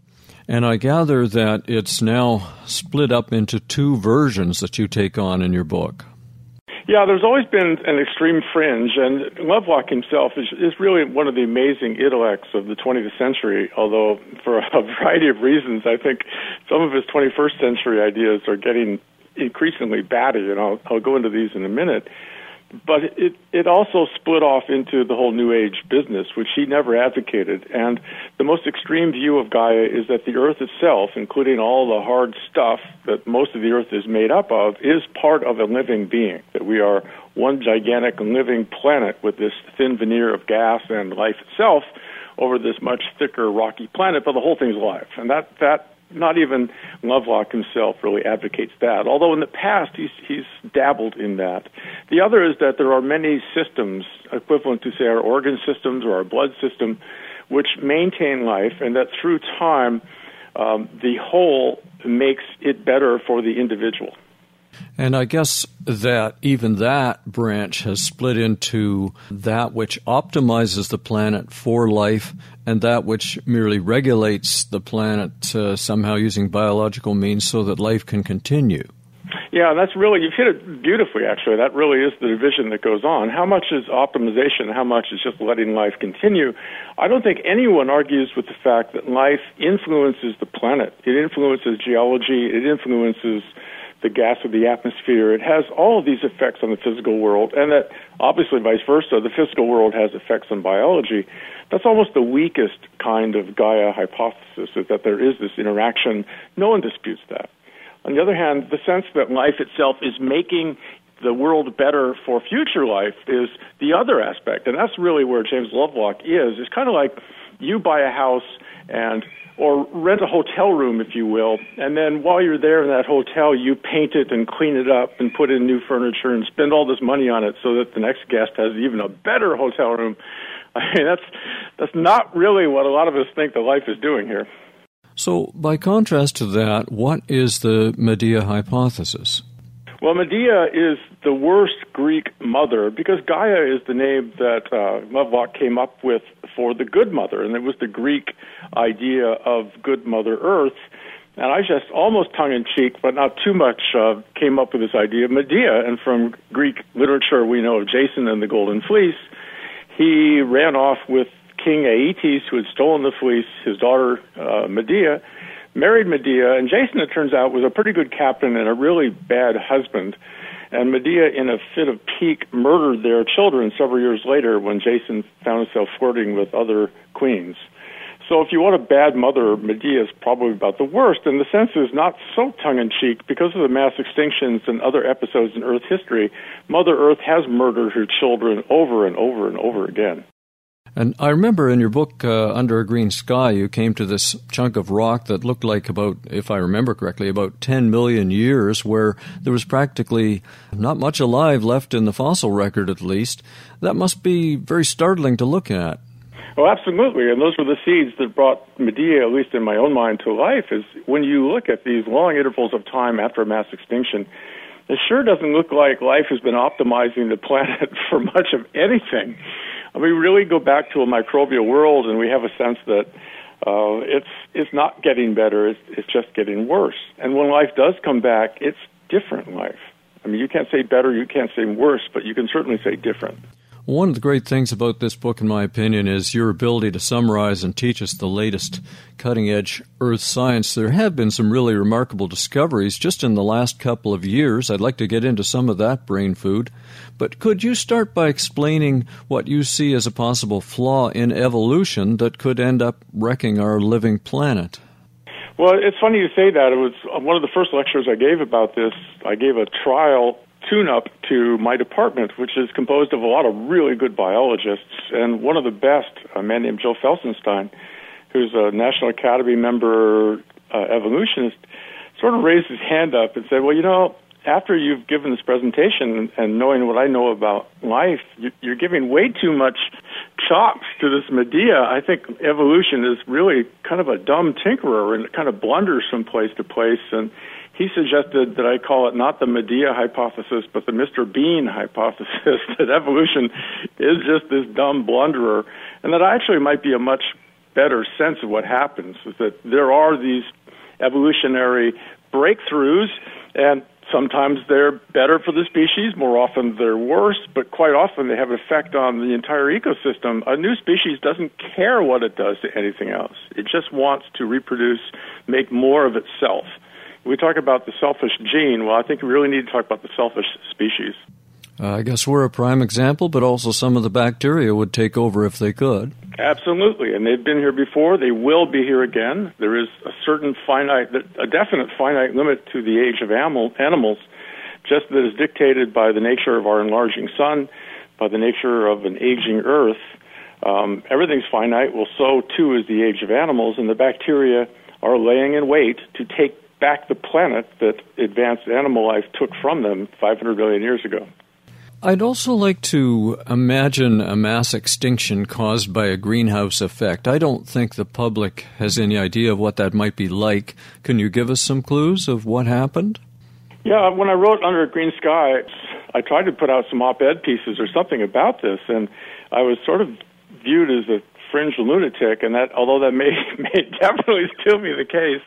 And I gather that it's now split up into two versions that you take on in your book. Yeah, there's always been an extreme fringe, and Lovelock himself is, is really one of the amazing intellects of the twentieth century, although for a variety of reasons, I think some of his twenty-first century ideas are getting increasingly batty, and I'll, I'll go into these in a minute. But it, it also split off into the whole New Age business, which he never advocated. And the most extreme view of Gaia is that the Earth itself, including all the hard stuff that most of the Earth is made up of, is part of a living being, that we are one gigantic living planet with this thin veneer of gas and life itself over this much thicker rocky planet, but the whole thing's alive. And that, that not even Lovelock himself really advocates that, although in the past he's, he's dabbled in that. The other is that there are many systems equivalent to, say, our organ systems or our blood system, which maintain life, and that through time, um, the whole makes it better for the individual. And I guess that even that branch has split into that which optimizes the planet for life and that which merely regulates the planet uh, somehow using biological means so that life can continue. Yeah, that's really, you've hit it beautifully, actually. That really is the division that goes on. How much is optimization? How much is just letting life continue? I don't think anyone argues with the fact that life influences the planet. It influences geology. It influences the gas of the atmosphere. It has all of these effects on the physical world, and that obviously vice versa, the physical world has effects on biology. That's almost the weakest kind of Gaia hypothesis, is that there is this interaction. No one disputes that. On the other hand, the sense that life itself is making the world better for future life is the other aspect, and that's really where James Lovelock is. It's kind of like you buy a house and or rent a hotel room, if you will, and then while you're there in that hotel, you paint it and clean it up and put in new furniture and spend all this money on it so that the next guest has even a better hotel room. I mean, that's that's not really what a lot of us think that life is doing here. So, by contrast to that, what is the Medea hypothesis? Well, Medea is the worst Greek mother because Gaia is the name that uh, Lovelock came up with for the good mother, and it was the Greek idea of good Mother Earth. And I just, almost tongue-in-cheek, but not too much, uh, came up with this idea of Medea. And from Greek literature, we know of Jason and the Golden Fleece. He ran off with King Aeetes, who had stolen the fleece, his daughter uh, Medea, married Medea, and Jason, it turns out, was a pretty good captain and a really bad husband. And Medea, in a fit of pique, murdered their children several years later when Jason found himself flirting with other queens. So if you want a bad mother, Medea is probably about the worst. And the sense is not so tongue-in-cheek. Because of the mass extinctions and other episodes in Earth history, Mother Earth has murdered her children over and over and over again. And I remember in your book, uh, Under a Green Sky, you came to this chunk of rock that looked like about, if I remember correctly, about ten million years, where there was practically not much alive left in the fossil record, at least. That must be very startling to look at. Oh, absolutely. And those were the seeds that brought Medea, at least in my own mind, to life, is when you look at these long intervals of time after a mass extinction, it sure doesn't look like life has been optimizing the planet for much of anything. I mean, we really go back to a microbial world, and we have a sense that uh, it's it's not getting better; it's, it's just getting worse. And when life does come back, it's different life. I mean, you can't say better, you can't say worse, but you can certainly say different. One of the great things about this book, in my opinion, is your ability to summarize and teach us the latest cutting-edge Earth science. There have been some really remarkable discoveries just in the last couple of years. I'd like to get into some of that brain food. But could you start by explaining what you see as a possible flaw in evolution that could end up wrecking our living planet? Well, it's funny you say that. It was one of the first lectures I gave about this. I gave a trial tune-up to my department, which is composed of a lot of really good biologists, and one of the best, a man named Joe Felsenstein, who's a National Academy member uh, evolutionist, sort of raised his hand up and said, well, you know, after you've given this presentation and knowing what I know about life, you're giving way too much chops to this Medea. I think evolution is really kind of a dumb tinkerer and it kind of blunders from place to place. And he suggested that I call it not the Medea hypothesis, but the Mister Bean hypothesis, that evolution is just this dumb blunderer, and that actually might be a much better sense of what happens, is that there are these evolutionary breakthroughs, and sometimes they're better for the species, more often they're worse, but quite often they have an effect on the entire ecosystem. A new species doesn't care what it does to anything else. It just wants to reproduce, make more of itself. We talk about the selfish gene. Well, I think we really need to talk about the selfish species. Uh, I guess we're a prime example, but also some of the bacteria would take over if they could. Absolutely, and they've been here before. They will be here again. There is a certain finite, a definite finite limit to the age of animal, animals, just that is dictated by the nature of our enlarging sun, by the nature of an aging Earth. Um, everything's finite. Well, so too is the age of animals, and the bacteria are laying in wait to take back the planet that advanced animal life took from them five hundred million years ago. I'd also like to imagine a mass extinction caused by a greenhouse effect. I don't think the public has any idea of what that might be like. Can you give us some clues of what happened? Yeah, when I wrote Under a Green Sky, I tried to put out some op-ed pieces or something about this, and I was sort of viewed as a fringe lunatic, and that, although that may, may definitely still be the case,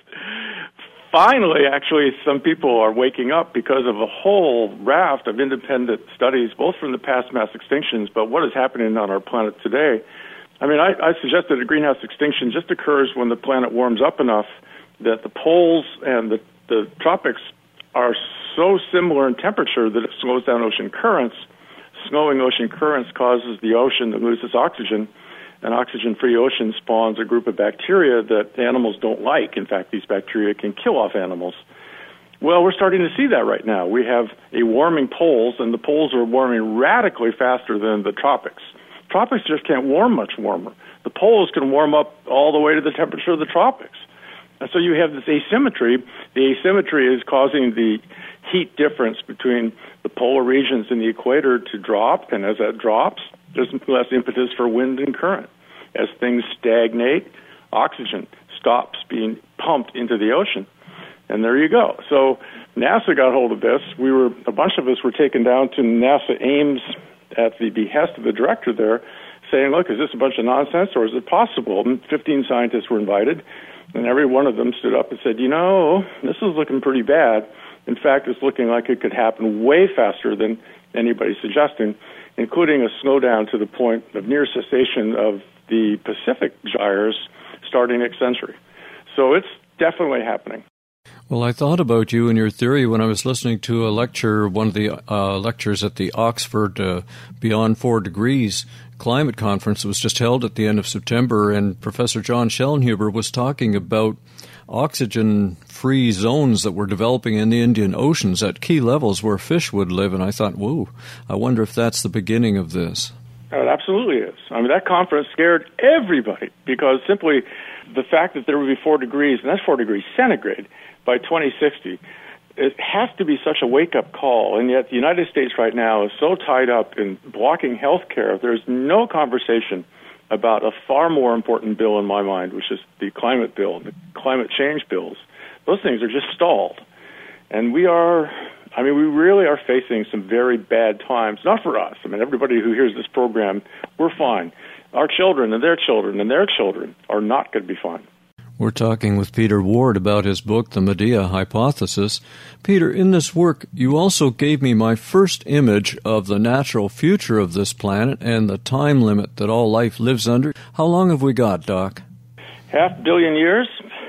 finally, actually, some people are waking up because of a whole raft of independent studies, both from the past mass extinctions, but what is happening on our planet today. I mean, I, I suggest that a greenhouse extinction just occurs when the planet warms up enough that the poles and the, the tropics are so similar in temperature that it slows down ocean currents. Slowing ocean currents causes the ocean to lose its oxygen. An oxygen-free ocean spawns a group of bacteria that animals don't like. In fact, these bacteria can kill off animals. Well, we're starting to see that right now. We have a warming poles, and the poles are warming radically faster than the tropics. Tropics just can't warm much warmer. The poles can warm up all the way to the temperature of the tropics. And so you have this asymmetry. The asymmetry is causing the heat difference between the polar regions and the equator to drop, and as that drops, there's less impetus for wind and current. As things stagnate, oxygen stops being pumped into the ocean. And there you go. So NASA got hold of this. We were a bunch of us were taken down to NASA Ames at the behest of the director there, saying, look, is this a bunch of nonsense or is it possible? And fifteen scientists were invited, and every one of them stood up and said, you know, this is looking pretty bad. In fact, it's looking like it could happen way faster than anybody's suggesting, including a slowdown to the point of near cessation of the Pacific gyres starting next century. So it's definitely happening. Well, I thought about you and your theory when I was listening to a lecture, one of the uh, lectures at the Oxford uh, Beyond Four Degrees climate conference that was just held at the end of September, and Professor John Schellenhuber was talking about oxygen-free zones that were developing in the Indian Oceans at key levels where fish would live, and I thought, whoa, I wonder if that's the beginning of this. It absolutely is. I mean, that conference scared everybody because simply the fact that there would be four degrees, and that's four degrees centigrade, by twenty sixty, it has to be such a wake-up call, and yet the United States right now is so tied up in blocking health care, there's no conversation about a far more important bill in my mind, which is the climate bill, the climate change bills. Those things are just stalled. And we are, I mean, we really are facing some very bad times, not for us. I mean, everybody who hears this program, we're fine. Our children and their children and their children are not going to be fine. We're talking with Peter Ward about his book, The Medea Hypothesis. Peter, in this work, you also gave me my first image of the natural future of this planet and the time limit that all life lives under. How long have we got, Doc? Half billion years.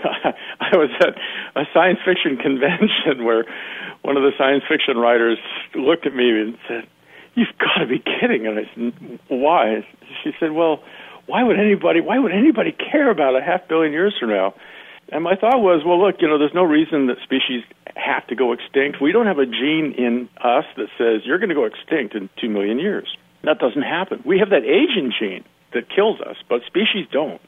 I was at a science fiction convention where one of the science fiction writers looked at me and said, "You've got to be kidding." And I said, "Why?" She said, "Well, Why would anybody? Why would anybody care about a half billion years from now?" And my thought was, well, look, you know, there's no reason that species have to go extinct. We don't have a gene in us that says you're going to go extinct in two million years. That doesn't happen. We have that aging gene that kills us, but species don't.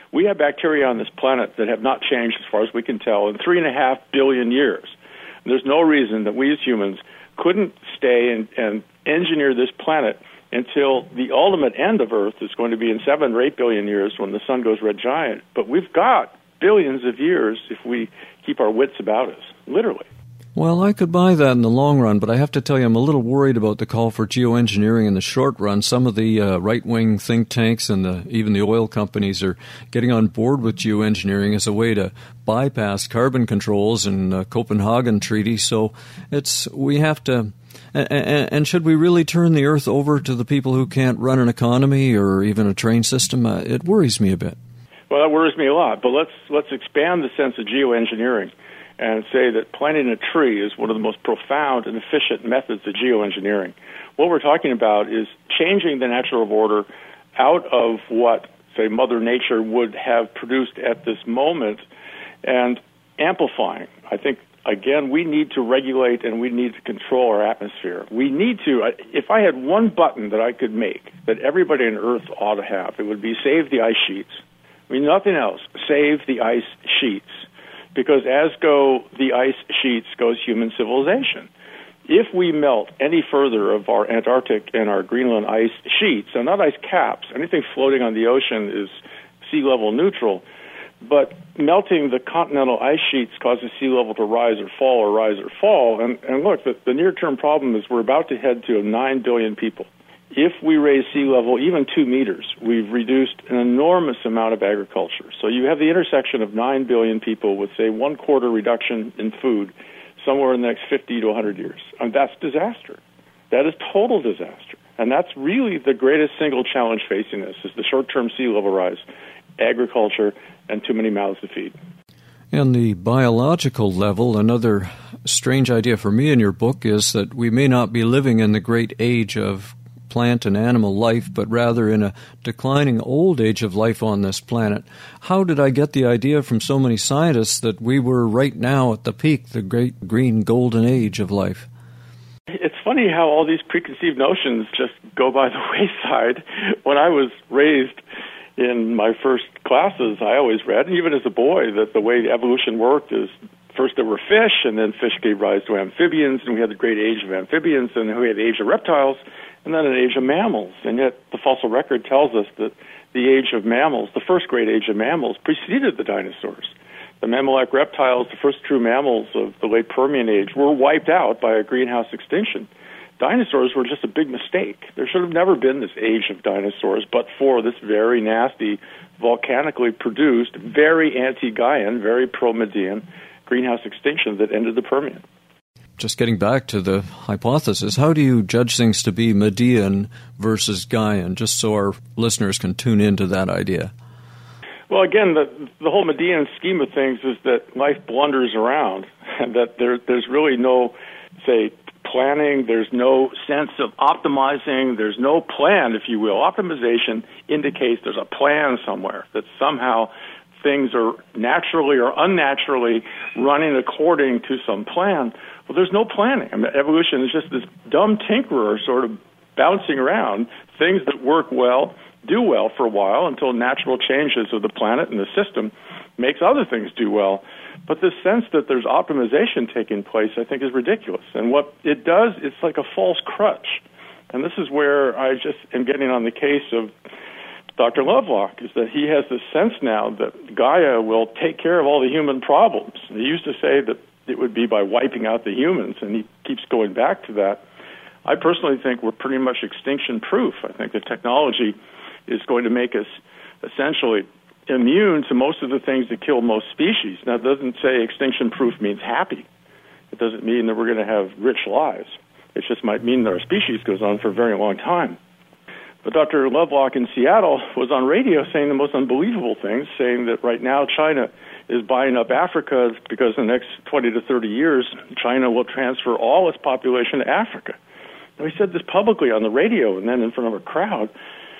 We have bacteria on this planet that have not changed, as far as we can tell, in three and a half billion years. And there's no reason that we as humans couldn't stay and, and engineer this planet until the ultimate end of Earth is going to be in seven or eight billion years when the sun goes red giant. But we've got billions of years if we keep our wits about us, literally. Well, I could buy that in the long run, but I have to tell you I'm a little worried about the call for geoengineering in the short run. Some of the uh, right-wing think tanks and the, even the oil companies are getting on board with geoengineering as a way to bypass carbon controls and uh, Copenhagen Treaty. So it's we have to... And, and should we really turn the Earth over to the people who can't run an economy or even a train system? Uh, it worries me a bit. Well, that worries me a lot. But let's let's expand the sense of geoengineering and say that planting a tree is one of the most profound and efficient methods of geoengineering. What we're talking about is changing the natural order out of what, say, Mother Nature would have produced at this moment and amplifying. I think, again, we need to regulate and we need to control our atmosphere. We need to, if I had one button that I could make that everybody on Earth ought to have, it would be save the ice sheets. I mean, nothing else. Save the ice sheets. Because as go the ice sheets goes human civilization. If we melt any further of our Antarctic and our Greenland ice sheets, and not ice caps, anything floating on the ocean is sea level neutral, but melting the continental ice sheets causes sea level to rise or fall or rise or fall. And, and look, the, the near-term problem is we're about to head to nine billion people. If we raise sea level even two meters, we've reduced an enormous amount of agriculture. So you have the intersection of nine billion people with, say, one-quarter reduction in food somewhere in the next fifty to one hundred years. And that's disaster. That is total disaster. And that's really the greatest single challenge facing us is the short-term sea level rise, agriculture, and too many mouths to feed. On the biological level, another strange idea for me in your book is that we may not be living in the great age of plant and animal life, but rather in a declining old age of life on this planet. How did I get the idea from so many scientists that we were right now at the peak, the great green golden age of life? It's funny how all these preconceived notions just go by the wayside. When I was raised in my first classes, I always read, and even as a boy, that the way evolution worked is first there were fish, and then fish gave rise to amphibians, and we had the great age of amphibians, and then we had the age of reptiles, and then an age of mammals. And yet the fossil record tells us that the age of mammals, the first great age of mammals, preceded the dinosaurs. The mammal-like reptiles, the first true mammals of the late Permian age, were wiped out by a greenhouse extinction. Dinosaurs were just a big mistake. There should have never been this age of dinosaurs, but for this very nasty, volcanically produced, very anti-Gaian, very pro-Medean greenhouse extinction that ended the Permian. Just getting back to the hypothesis, how do you judge things to be Medean versus Gaian, just so our listeners can tune into that idea? Well, again, the the whole Medean scheme of things is that life blunders around, and that there there's really no, say, planning, there's no sense of optimizing, there's no plan, if you will. Optimization indicates there's a plan somewhere, that somehow things are naturally or unnaturally running according to some plan. Well, there's no planning. I mean, evolution is just this dumb tinkerer sort of bouncing around. Things that work well do well for a while until natural changes of the planet and the system makes other things do well. But this sense that there's optimization taking place, I think, is ridiculous. And what it does, it's like a false crutch. And this is where I just am getting on the case of Doctor Lovelock, is that he has this sense now that Gaia will take care of all the human problems. He used to say that it would be by wiping out the humans, and he keeps going back to that. I personally think we're pretty much extinction-proof. I think the technology is going to make us essentially immune to most of the things that kill most species. Now, it doesn't say extinction-proof means happy. It doesn't mean that we're going to have rich lives. It just might mean that our species goes on for a very long time. But Doctor Lovelock in Seattle was on radio saying the most unbelievable things, saying that right now China is buying up Africa because in the next twenty to thirty years, China will transfer all its population to Africa. Now, he said this publicly on the radio and then in front of a crowd.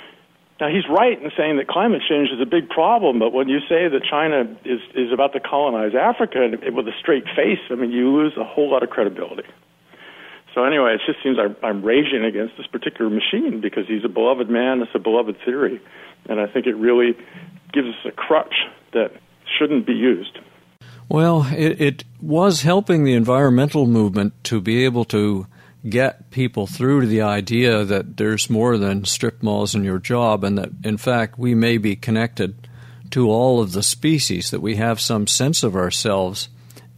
Now, he's right in saying that climate change is a big problem, but when you say that China is, is about to colonize Africa with a straight face, I mean, you lose a whole lot of credibility. So anyway, it just seems I'm, I'm raging against this particular machine because he's a beloved man, it's a beloved theory, and I think it really gives us a crutch that shouldn't be used. Well, it, it was helping the environmental movement to be able to get people through to the idea that there's more than strip malls in your job, and that, in fact, we may be connected to all of the species, that we have some sense of ourselves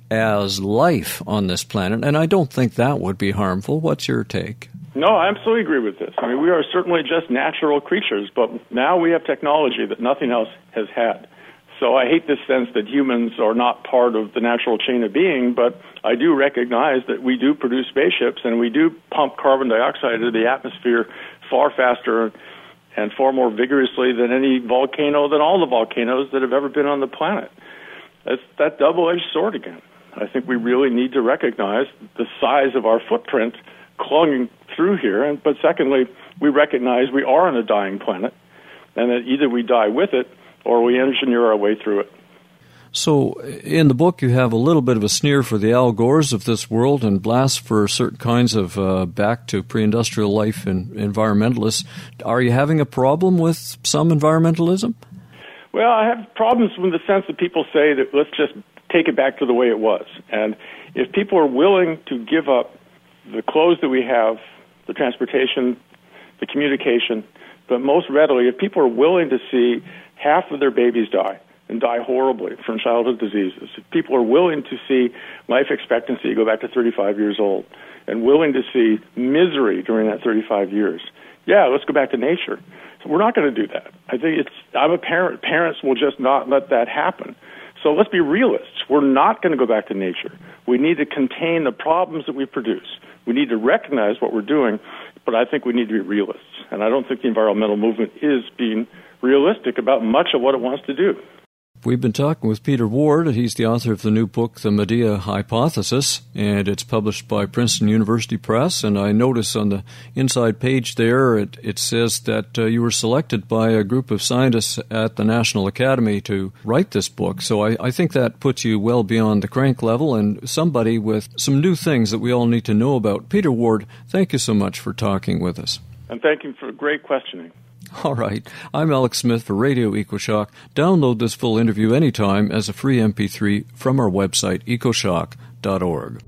as life on this planet, and I don't think that would be harmful. What's your take? No, I absolutely agree with this. I mean, we are certainly just natural creatures, but now we have technology that nothing else has had. So I hate this sense that humans are not part of the natural chain of being, but I do recognize that we do produce spaceships and we do pump carbon dioxide into the atmosphere far faster and far more vigorously than any volcano, than all the volcanoes that have ever been on the planet. It's that double-edged sword again. I think we really need to recognize the size of our footprint clunging through here, and but secondly, we recognize we are on a dying planet, and that either we die with it or we engineer our way through it. So in the book, you have a little bit of a sneer for the Al Gores of this world and blast for certain kinds of uh, back to pre-industrial life and environmentalists. Are you having a problem with some environmentalism? Well, I have problems in the sense that people say that let's just take it back to the way it was. And if people are willing to give up the clothes that we have, the transportation, the communication, but most readily, if people are willing to see half of their babies die, and die horribly from childhood diseases, if people are willing to see life expectancy go back to thirty-five years old, and willing to see misery during that thirty-five years, yeah, let's go back to nature. So we're not going to do that. I think it's, I'm a parent. Parents will just not let that happen. So let's be realists. We're not going to go back to nature. We need to contain the problems that we produce. We need to recognize what we're doing, but I think we need to be realists. And I don't think the environmental movement is being realistic about much of what it wants to do. We've been talking with Peter Ward. He's the author of the new book, The Medea Hypothesis, and it's published by Princeton University Press. And I notice on the inside page there, it, it says that uh, you were selected by a group of scientists at the National Academy to write this book. So I, I think that puts you well beyond the crank level and somebody with some new things that we all need to know about. Peter Ward, thank you so much for talking with us. And thank you for great questioning. All right. I'm Alex Smith for Radio EcoShock. Download this full interview anytime as a free M P three from our website, ecoshock dot org.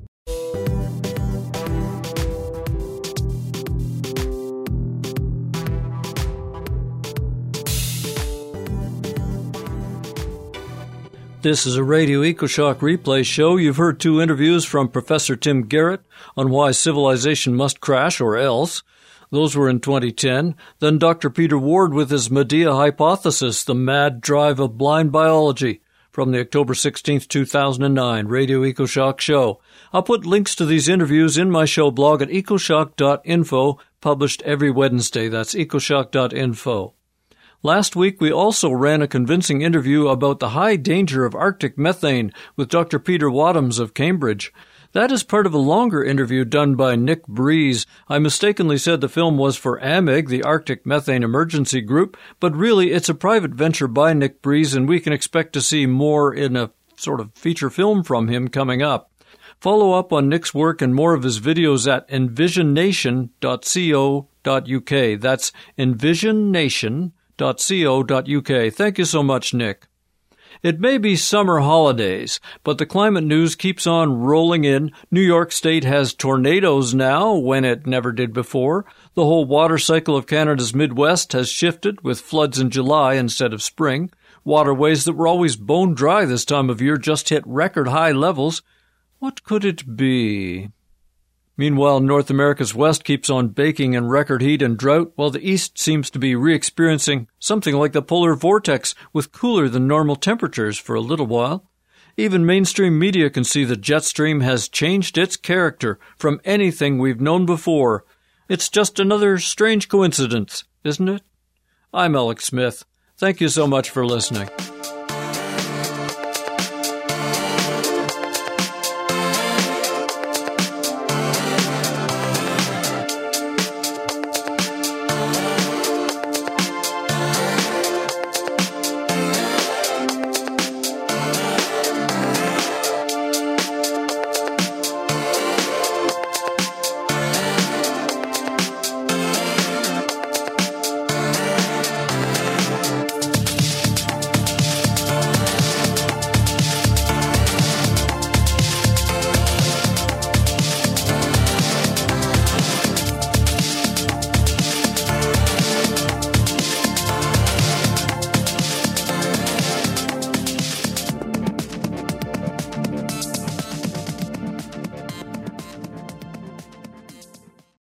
This is a Radio EcoShock replay show. You've heard two interviews from Professor Tim Garrett on why civilization must crash or else. Those were in twenty ten. Then Doctor Peter Ward with his Medea Hypothesis, the mad drive of blind biology, from the October sixteenth, two thousand nine Radio EcoShock show. I'll put links to these interviews in my show blog at ecoshock dot info, published every Wednesday. That's ecoshock dot info. Last week, we also ran a convincing interview about the high danger of Arctic methane with Doctor Peter Wadhams of Cambridge. That is part of a longer interview done by Nick Breeze. I mistakenly said the film was for AMEG, the Arctic Methane Emergency Group, but really it's a private venture by Nick Breeze, and we can expect to see more in a sort of feature film from him coming up. Follow up on Nick's work and more of his videos at envision nation dot co dot uk. That's envision nation dot co dot uk. Thank you so much, Nick. It may be summer holidays, but the climate news keeps on rolling in. New York State has tornadoes now when it never did before. The whole water cycle of Canada's Midwest has shifted with floods in July instead of spring. Waterways that were always bone dry this time of year just hit record high levels. What could it be? Meanwhile, North America's west keeps on baking in record heat and drought, while the east seems to be re-experiencing something like the polar vortex with cooler than normal temperatures for a little while. Even mainstream media can see that jet stream has changed its character from anything we've known before. It's just another strange coincidence, isn't it? I'm Alex Smith. Thank you so much for listening.